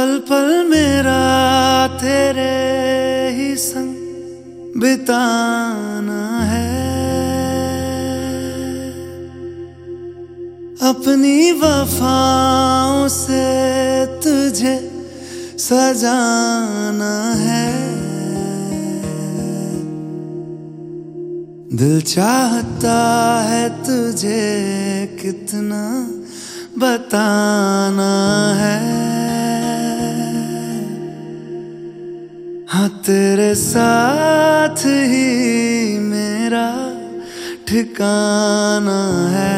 पल पल मेरा तेरे ही संग बिताना है, अपनी वफाओं से तुझे सजाना है। दिल चाहता है तुझे कितना बताना है, हाँ तेरे साथ ही मेरा ठिकाना है।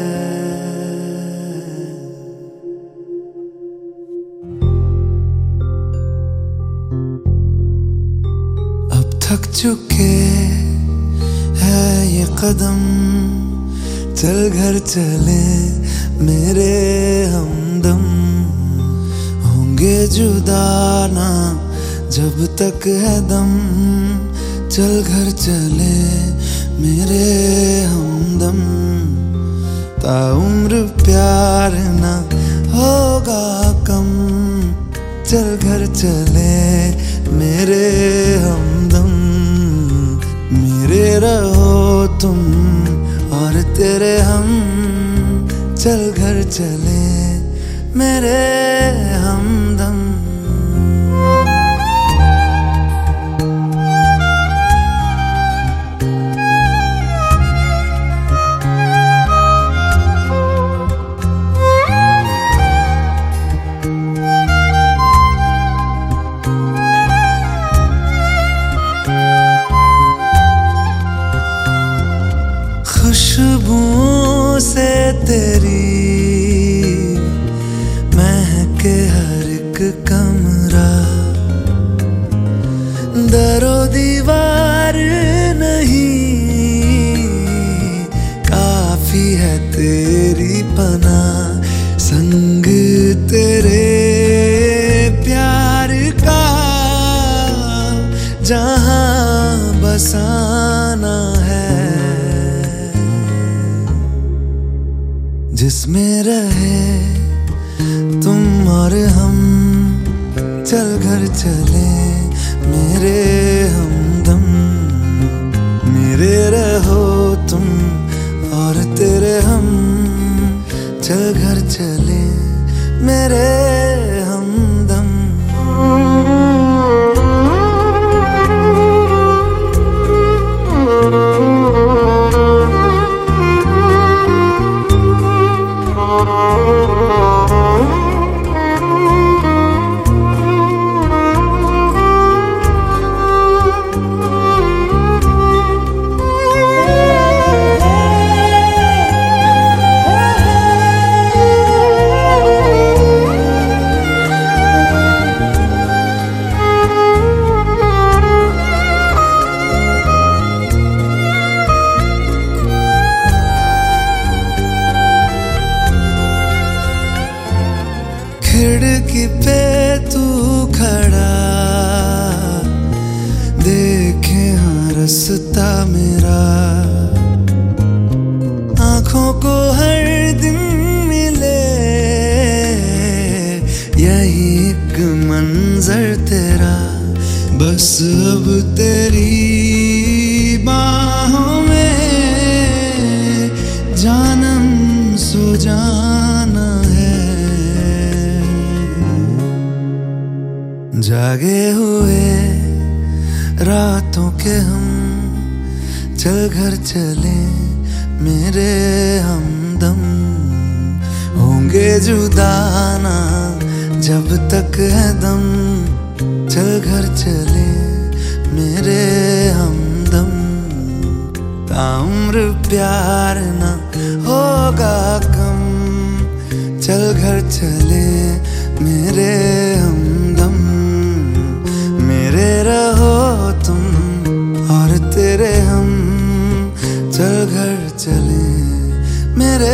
अब थक चुके है ये कदम, चल घर चले मेरे हमदम। होंगे जुदा ना जब तक है दम, चल घर चले मेरे हमदम। ताउम्र प्यार ना होगा कम, चल घर चले मेरे हमदम। मेरे रहो तुम और तेरे हम, चल घर चले मेरे हमदम। खुशबू से तेरी महके हर एक कमरा, दरो दीवार नहीं काफी है तेरी पनाह। संग तेरे प्यार का जहां बसाना है, जिसमें रहे तुम और हम, चल घर चले मेरे हमदम। मेरे रहो तुम और तेरे हम, चल घर चले मेरे हमदम। खिड़की पे तू खड़ा देखे हाँ रास्ता मेरा, आँखों को हर दिन मिले यही एक मंजर तेरा। बस अब तेरी बाहों में जानम सो जाना है। जागे हुए रातों के हम, चल घर चले मेरे हमदम। होंगे जुदा ना जब तक है दम, चल घर चले मेरे हमदम। ताउम्र प्यार ना होगा कम, चल घर चले मेरे हमदम। मेरे रहो तुम और तेरे हम, चल घर चले मेरे